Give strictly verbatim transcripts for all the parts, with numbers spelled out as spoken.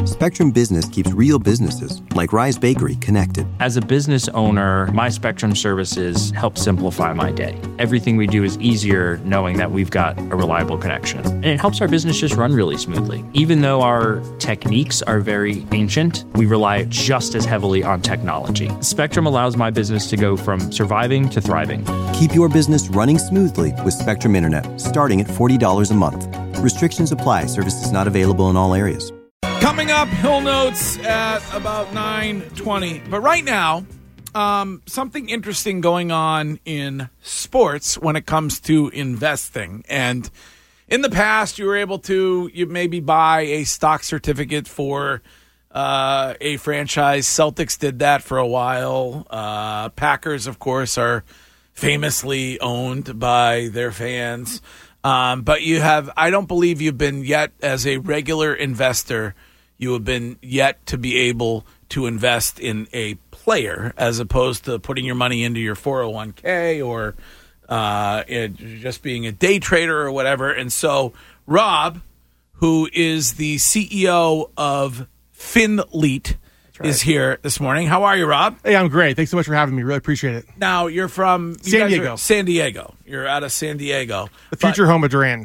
Spectrum Business keeps real businesses, like Rise Bakery, connected. As a business owner, my Spectrum services help simplify my day. Everything we do is easier knowing that we've got a reliable connection. And it helps our business just run really smoothly. Even though our techniques are very ancient, we rely just as heavily on technology. Spectrum allows my business to go from surviving to thriving. Keep your business running smoothly with Spectrum Internet, starting at forty dollars a month. Restrictions apply. Services not available in all areas. Coming up, Hill Notes at about nine twenty. But right now, um, something interesting going on in sports when it comes to investing. And in the past, you were able to you maybe buy a stock certificate for uh, a franchise. Celtics did that for a while. Uh, Packers, of course, are famously owned by their fans. Um, but you have, I don't believe you've been yet, as a regular investor, you have been yet to be able to invest in a player as opposed to putting your money into your four oh one k or uh, it, just being a day trader or whatever. And so Rob, who is the C E O of FinLeet, right, is here this morning. How are you, Rob? Hey, I'm great. Thanks so much for having me. Really appreciate it. Now, you're from you San Diego. San Diego. You're out of San Diego. The future but, home of Duran.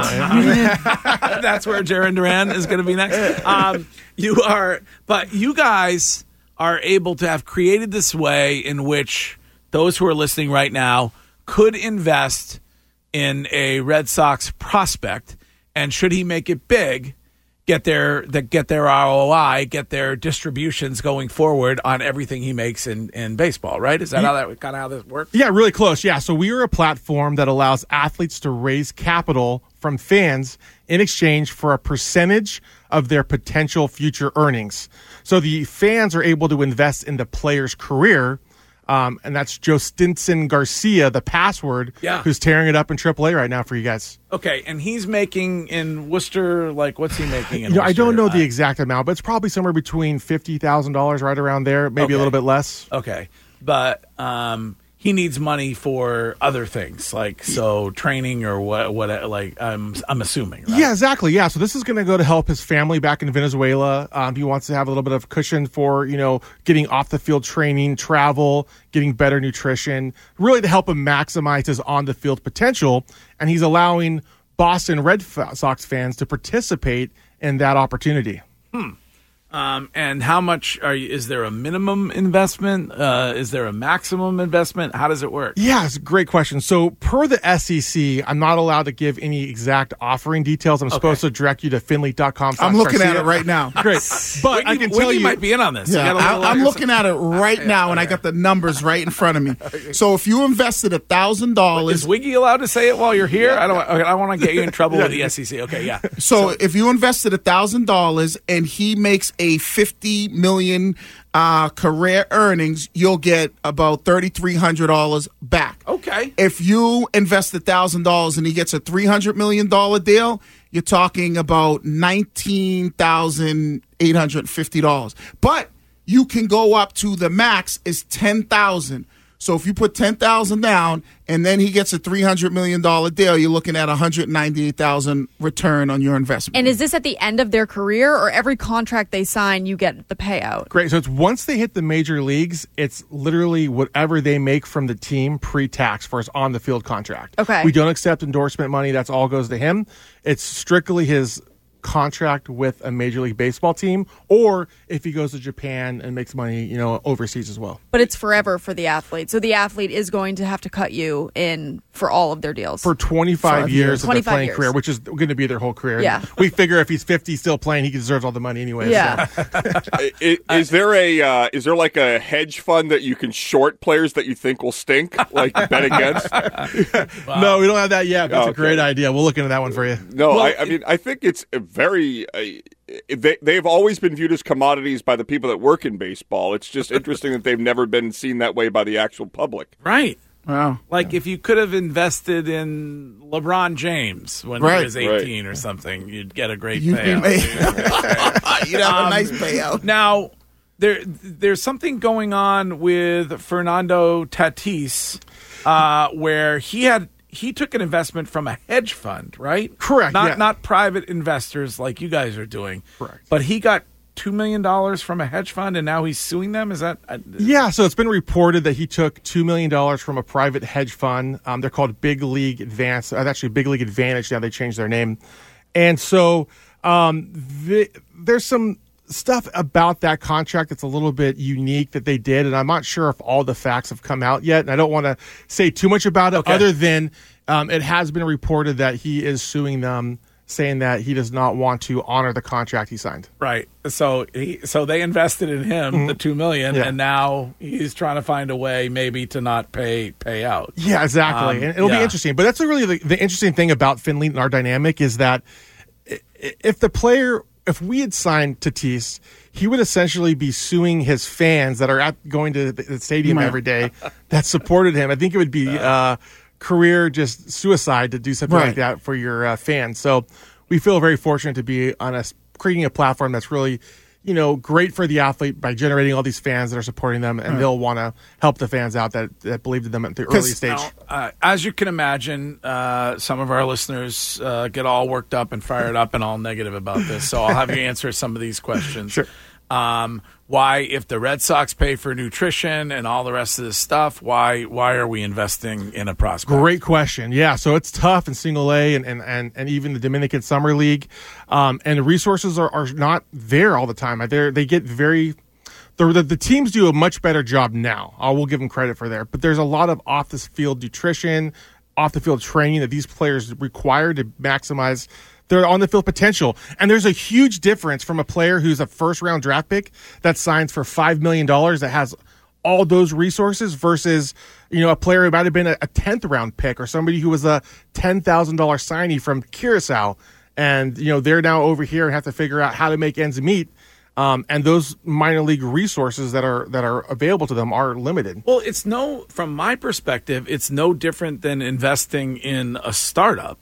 Uh, that's where Jaron Duran is going to be next. Um, you are, but you guys are able to have created this way in which those who are listening right now could invest in a Red Sox prospect, and should he make it big, get their that get their R O I, get their distributions going forward on everything he makes in, in baseball, right? Is that how that kind of how this works? Yeah, really close. Yeah, so we are a platform that allows athletes to raise capital from fans in exchange for a percentage of their potential future earnings. So the fans are able to invest in the player's career. Um, and that's Joe Stinson Garcia, the password, yeah, who's tearing it up in triple A right now for you guys. Okay, and he's making in Worcester, like, what's he making in you know, Worcester? I don't know uh, the exact amount, but it's probably somewhere between fifty thousand dollars, right around there, maybe okay. a little bit less. Okay, but um, he needs money for other things, like, so training or what, what like, I'm I'm assuming, right? Yeah, exactly, yeah. So this is going to go to help his family back in Venezuela. Um, he wants to have a little bit of cushion for, you know, getting off-the-field training, travel, getting better nutrition, really to help him maximize his on-the-field potential. And he's allowing Boston Red Sox fans to participate in that opportunity. Hmm. Um, and how much are you, is there a minimum investment? Uh, is there a maximum investment? How does it work? Yeah, it's a great question. So per the S E C, I'm not allowed to give any exact offering details. I'm okay. supposed to direct you to finley dot com. I'm looking at it right now. Great. But Wiggy, I can tell Wiggy you. might be in on this. Yeah, I, I'm looking at it right now, and I got the numbers right in front of me. So if you invested one thousand dollars. Is Wiggy allowed to say it while you're here? I don't okay, I want to get you in trouble with the S E C. Okay, yeah. So, so if you invested one thousand dollars and he makes a fifty million uh, career earnings, you'll get about thirty-three hundred dollars back. Okay. If you invest one thousand dollars and he gets a three hundred million dollars deal, you're talking about nineteen thousand eight hundred fifty dollars. But you can go up to the max is ten thousand dollars. So if you put ten thousand dollars down and then he gets a three hundred million dollars deal, you're looking at one hundred ninety-eight thousand dollars return on your investment. And is this at the end of their career, or every contract they sign, you get the payout? Great. So it's once they hit the major leagues, it's literally whatever they make from the team pre-tax for his on-the-field contract. Okay. We don't accept endorsement money. That's all goes to him. It's strictly his contract with a Major League Baseball team, or if he goes to Japan and makes money, you know, overseas as well. But it's forever for the athlete. So the athlete is going to have to cut you in for all of their deals. For twenty-five for years of their playing years. career, which is going to be their whole career. Yeah. We figure if he's fifty still playing, he deserves all the money anyway. Yeah. So. is, is there a uh, is there like a hedge fund that you can short players that you think will stink, like bet against? Wow. No, we don't have that yet. That's okay. a great idea. We'll look into that one for you. No, well, I, I mean, I think it's a very uh, they they've always been viewed as commodities by the people that work in baseball. It's just interesting that they've never been seen that way by the actual public. Right. Wow. Like, if you could have invested in LeBron James when right. he was eighteen right. or something, you'd get a great you'd payout. You'd have um, a nice payout. Now, there there's something going on with Fernando Tatis uh, where he had he took an investment from a hedge fund, right? Correct. Not yeah. not private investors like you guys are doing. Correct. But he got two million dollars from a hedge fund, and now he's suing them? Is that? Uh, yeah, so it's been reported that he took two million dollars from a private hedge fund. Um, they're called Big League Advance. Uh, actually, Big League Advantage. Now they changed their name. And so um, the, there's some stuff about that contract that's a little bit unique that they did, and I'm not sure if all the facts have come out yet, and I don't want to say too much about it, okay. other than um, it has been reported that he is suing them, saying that he does not want to honor the contract he signed. Right. So he, so they invested in him mm-hmm. the two million, yeah. and now he's trying to find a way maybe to not pay pay out. Yeah, exactly. Um, and it'll yeah. be interesting. But that's really the, the interesting thing about Finley and our dynamic is that if the player, if we had signed Tatis, he would essentially be suing his fans that are at going to the stadium mm-hmm. every day that supported him. I think it would be. Uh, career just suicide to do something right. like that for your uh, fans. So we feel very fortunate to be on a creating a platform that's really, you know, great for the athlete by generating all these fans that are supporting them, and right. they'll want to help the fans out that, that believed in them at the early stage. Now, uh, as you can imagine, uh, some of our listeners uh, get all worked up and fired up and all negative about this. So I'll have you answer some of these questions. Sure. Um, why, if the Red Sox pay for nutrition and all the rest of this stuff, why why are we investing in a prospect? Great question. Yeah, so it's tough in Single A and, and, and, and even the Dominican Summer League. Um, and the resources are, are not there all the time. They're, they get very the, – the, the teams do a much better job now. I will give them credit for that. But there's a lot of off-the-field nutrition, off-the-field training that these players require to maximize – their on-the-field potential. And there's a huge difference from a player who's a first-round draft pick that signs for five million dollars that has all those resources versus, you know, a player who might have been a tenth-round pick or somebody who was a ten thousand dollars signee from Curacao. And, you know, they're now over here and have to figure out how to make ends meet. Um, and those minor league resources that are that are available to them are limited. Well, it's no, from my perspective, it's no different than investing in a startup.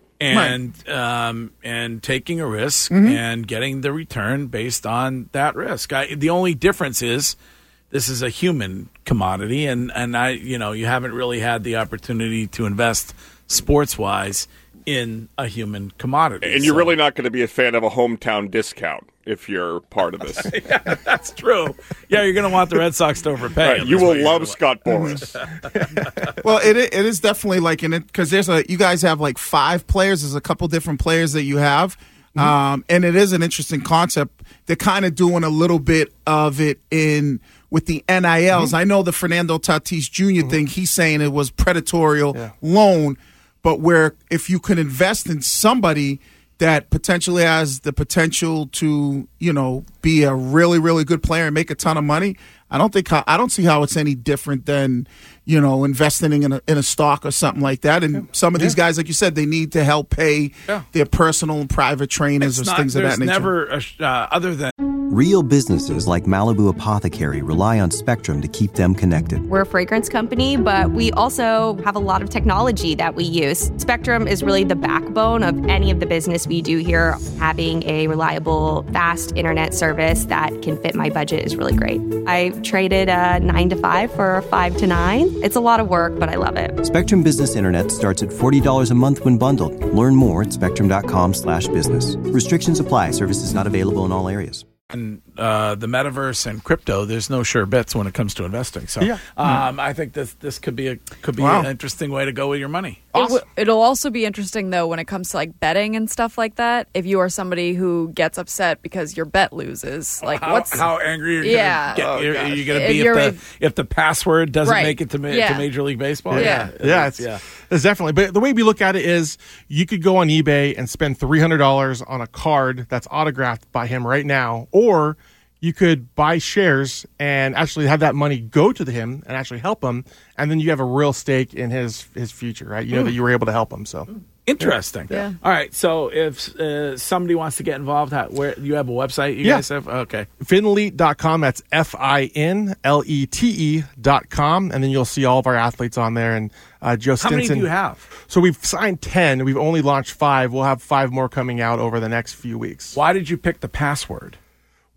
And right. um, and taking a risk mm-hmm. and getting the return based on that risk. I, the only difference is this is a human commodity, and, and I you know you haven't really had the opportunity to invest sports wise in a human commodity. And you're so. really not going to be a fan of a hometown discount if you're part of this. Yeah, that's true. Yeah, you're going to want the Red Sox to overpay. Right, you will love Scott Boras. Well, it it is definitely like in it because there's a you guys have like five players. There's a couple different players that you have, mm-hmm. um, and it is an interesting concept. They're kind of doing a little bit of it in with the N I Ls. Mm-hmm. I know the Fernando Tatis Junior Mm-hmm. thing. He's saying it was predatory yeah. loan, but where if you can invest in somebody that potentially has the potential to, you know, be a really, really good player and make a ton of money, I don't think how, I don't see how it's any different than, you know, investing in a, in a stock or something like that. And yeah. some of these yeah. guys, like you said, they need to help pay yeah. their personal and private trainers it's or not, things of that nature. Never, a, uh, other than real businesses like Malibu Apothecary rely on Spectrum to keep them connected. We're a fragrance company, but we also have a lot of technology that we use. Spectrum is really the backbone of any of the business we do here. Having a reliable, fast internet service that can fit my budget is really great. I traded a nine to five for a five to nine. It's a lot of work, but I love it. Spectrum Business Internet starts at forty dollars a month when bundled. Learn more at spectrum.com slash business. Restrictions apply. Services not available in all areas. And uh, the metaverse and crypto, there's no sure bets when it comes to investing. So yeah. um, I think this this could be a could be wow. an interesting way to go with your money. Awesome. It w- it'll also be interesting though when it comes to like betting and stuff like that. If you are somebody who gets upset because your bet loses, like how, what's how angry are you yeah. gonna get? Oh, are you going to if be if the, if, if the password doesn't right. make it to, ma- yeah. to Major League Baseball? Yeah, yeah, yeah, it's, yeah. It's definitely. But the way we look at it is, you could go on eBay and spend three hundred dollars on a card that's autographed by him right now, or you could buy shares and actually have that money go to him and actually help him, and then you have a real stake in his his future, right? You know mm. that you were able to help him. So interesting. Yeah. yeah. All right. So if uh, somebody wants to get involved, how, where you have a website? You yeah. guys have okay. Finlete dot com. That's F I N L E T E dot com, and then you'll see all of our athletes on there. And uh, Joe Stinson. How many do you have? So we've signed ten. We've only launched five. We'll have five more coming out over the next few weeks. Why did you pick the password?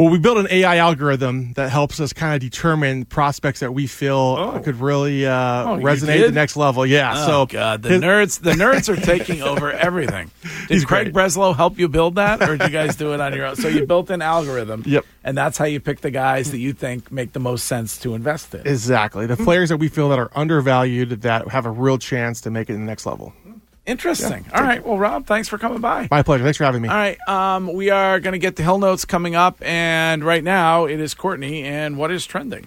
Well, we built an A I algorithm that helps us kind of determine prospects that we feel Oh. could really uh, Oh, you resonate did? at the next level. Yeah. Oh, so God, the his- nerds, the nerds are taking over everything. Did He's Craig great. Breslow help you build that, or did you guys do it on your own? So you built an algorithm. Yep. And that's how you pick the guys that you think make the most sense to invest in. Exactly. The players that we feel that are undervalued that have a real chance to make it in the next level. Interesting. All right. Well, Rob, thanks for coming by. My pleasure. Thanks for having me. All right. Um, we are going to get the Hill Notes coming up, and right now it is Courtney and what is trending.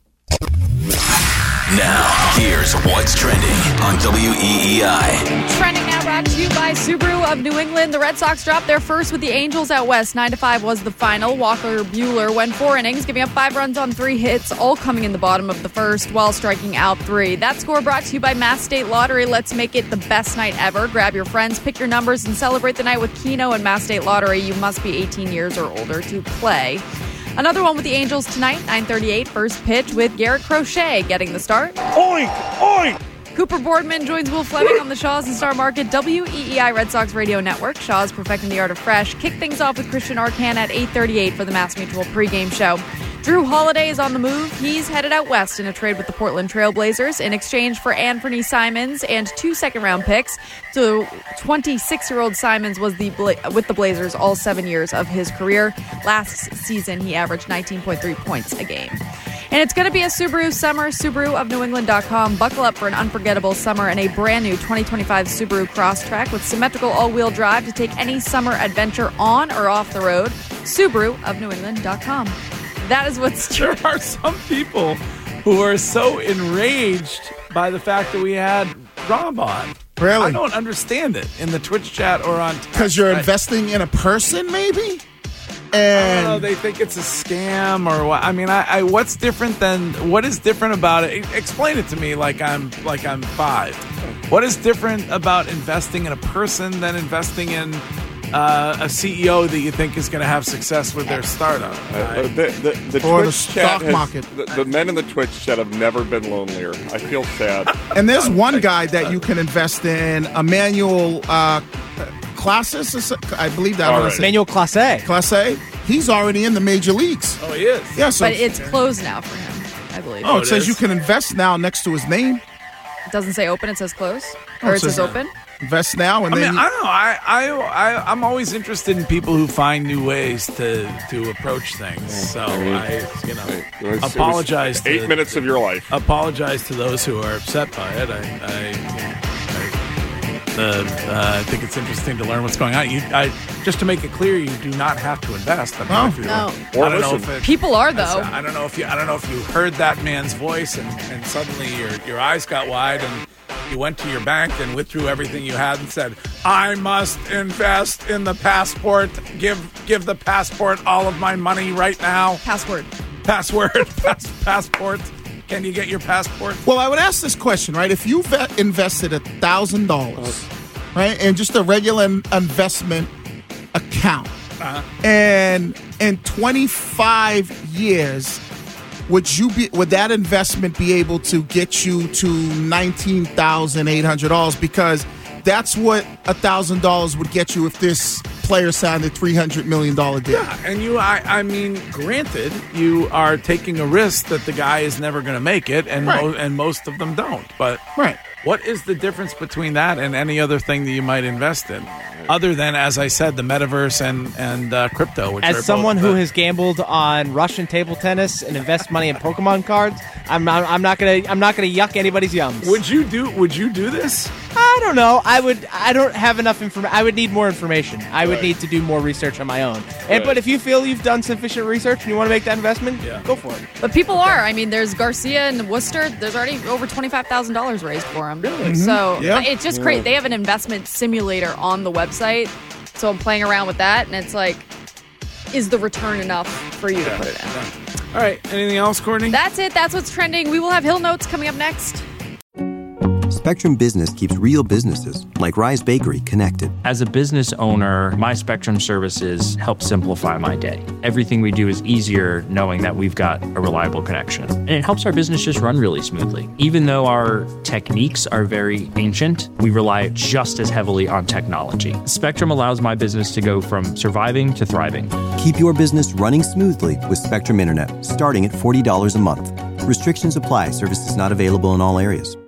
Now, here's what's trending on W E E I. Trending now brought to you by Subaru of New England. The Red Sox dropped their first with the Angels out west. nine to five was the final. Walker Buehler went four innings, giving up five runs on three hits, all coming in the bottom of the first while striking out three. That score brought to you by Mass State Lottery. Let's make it the best night ever. Grab your friends, pick your numbers, and celebrate the night with Keno and Mass State Lottery. You must be eighteen years or older to play. Another one with the Angels tonight, nine thirty-eight, first pitch with Garrett Crochet getting the start. Oink! Oink! Cooper Boardman joins Will Fleming on the Shaw's and Star Market W E E I Red Sox Radio Network. Shaw's perfecting the art of fresh. Kick things off with Christian Arcan at eight thirty-eight for the Mass Mutual pregame show. Drew Holiday is on the move. He's headed out west in a trade with the Portland Trailblazers in exchange for Anthony Simons and two second-round picks. So twenty-six-year-old Simons was the Bla- with the Blazers all seven years of his career. Last season, he averaged nineteen point three points a game. And it's going to be a Subaru summer. Subaru of New England dot com. Buckle up for an unforgettable summer and a brand new twenty twenty-five Subaru Crosstrek with symmetrical all-wheel drive to take any summer adventure on or off the road. Subaru of New England dot com. That is what's true. There are some people who are so enraged by the fact that we had Rob on. Really? I don't understand it in the Twitch chat or on text. Because you're I- investing in a person, maybe? I don't know, And they think it's a scam or what. I mean, I, I what's different than what is different about it? E- Explain it to me like I'm like I'm five. What is different about investing in a person than investing in uh, a C E O that you think is going to have success with their startup? Uh, the the, the Or Twitch the chat stock has- market. The, the men in the Twitch chat have never been lonelier. I feel sad. and there's one guy that you can invest in, Emmanuel uh, Classes, is- I believe that All was right. it. Manuel Classe. Class A. He's already in the major leagues. Oh, he is. Yeah, so But it's closed now for him, I believe. oh, Oh, it it says is? you can invest now next to his name. It doesn't say open, it says close. Oh, Or it it says says- open. Invest now, and I then mean, I don't know. I, I, I, I'm always interested in people who find new ways to to approach things. So I, you know, It was- it was apologize. Eight to, minutes of your life. Apologize to those who are upset by it. I, I, you know, I, the, uh, I think it's interesting to learn what's going on. You, I, just to make it clear, you do not have to invest. I don't know No. if you, No. Or I don't know listen. if it, People are, I though. I don't know if you. I don't know if you heard that man's voice and, and suddenly your your eyes got wide and you went to your bank and withdrew everything you had and said, "I must invest in the passport. Give give the passport all of my money right now. Password. Password, pass, passport. Can you get your passport?" Well, I would ask this question, right? If you ve- invested a thousand dollars, right, in just a regular in- investment account, Uh-huh. and in twenty-five years, would you be? Would that investment be able to get you to nineteen thousand eight hundred dollars? Because that's what a thousand dollars would get you if this player signed a three hundred million dollar deal. Yeah, and you, I, I mean, granted, you are taking a risk that the guy is never going to make it, and Right. mo- and most of them don't. But Right. what is the difference between that and any other thing that you might invest in, other than, as I said, the metaverse and and uh, crypto? Which are As someone both, who uh, has gambled on Russian table tennis and invest money in Pokemon cards, I'm not, I'm not gonna I'm not gonna yuck anybody's yums. would you do? Would you do this? I don't know. I would. I don't have enough information. I would need more information. I would Right. need to do more research on my own. And Right. but if you feel you've done sufficient research and you want to make that investment, Yeah. go for it. But people are. I mean, there's Garcia and Worcester. There's already over twenty-five thousand dollars raised for him. Really? So Yeah. but it's just crazy. They have an investment simulator on the website. So I'm playing around with that, and it's like, is the return enough for you to put it in? All right. Anything else, Courtney? That's it. That's what's trending. We will have Hill Notes coming up next. Spectrum Business keeps real businesses, like Rise Bakery, connected. As a business owner, my Spectrum services help simplify my day. Everything we do is easier knowing that we've got a reliable connection. And it helps our business just run really smoothly. Even though our techniques are very ancient, we rely just as heavily on technology. Spectrum allows my business to go from surviving to thriving. Keep your business running smoothly with Spectrum Internet, starting at forty dollars a month. Restrictions apply. Services not available in all areas.